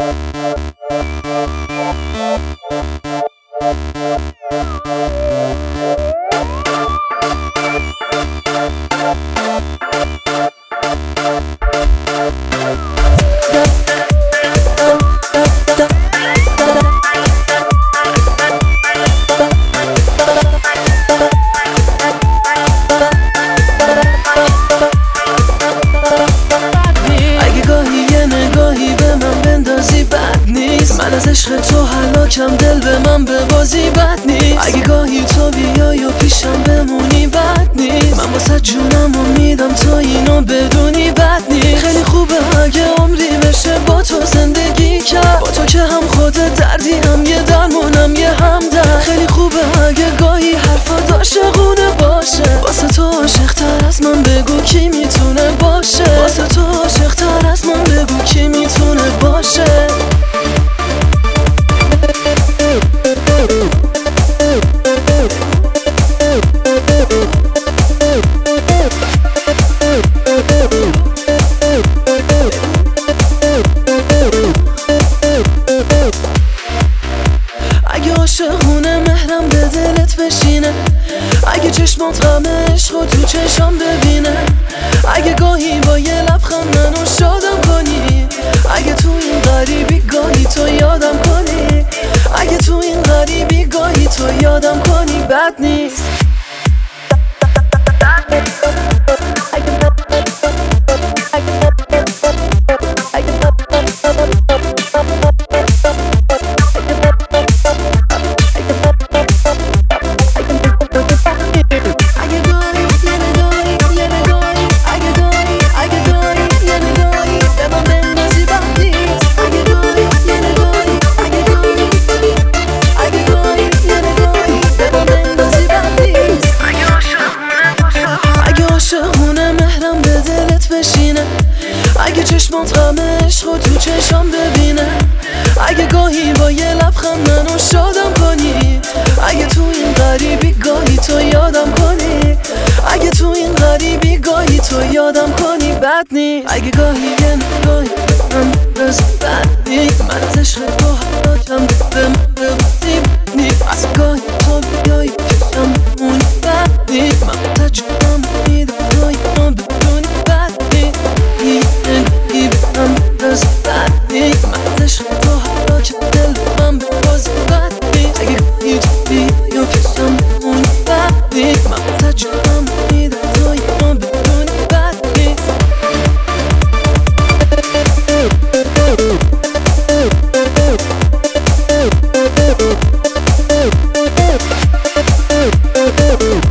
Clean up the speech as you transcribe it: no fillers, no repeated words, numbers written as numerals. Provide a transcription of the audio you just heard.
من از عشق تو هلاکم، دل به من به بازی بد نیست. اگه گاهی تو بیای و پیشم بمونی بد نیست. من واسه جونم و میدم تا اینو بدونی بد نیست. خیلی خوبه اگه عمری بشه با تو زندگی کرد، با تو که هم خودت دردی، هم یه درمونم یه همدرد. خیلی خوبه اگه گاهی حرفات عاشقونه باشه. واسه تو عاشق‌تر از من بگو کی میتونه باشه. واسه تو عاشق‌تر از من بگو کی میتونه باشه. اگه عاشقونه مهرم به دلت بشینه، اگه چشمات غم عشق و تو چشم ببینه، اگه گاهی با یه لبخند منو شادم کنی، اگه تو این غریبی گاهی تو یادم کنی، اگه تو این غریبی گاهی تو یادم کنی بد نیست. اگه چشمات غم عشق و تو چشم ببینه، اگه گاهی با یه لبخند منو شادم کنی، اگه تو این غریبی گاهی تو یادم کنی، اگه تو این غریبی گاهی تو یادم کنی بد نیست. اگه گاهی یه نگاهی من بز بد نیست. من از عشق تو هلاکم، به من ببازی بد نیست. از گاهی تو بیایی پیشم مونی بد نیست. من تا جونم میدم تو اینو بدونی بد نیست. این من بز بد نیست. من از عشق تو هلاکم، دل من ببازی بد نیست. اگه گاهی تو بیایی پیشم مونی بد نیست. من تا جونم میدم تو اینو بدونی بد نیست.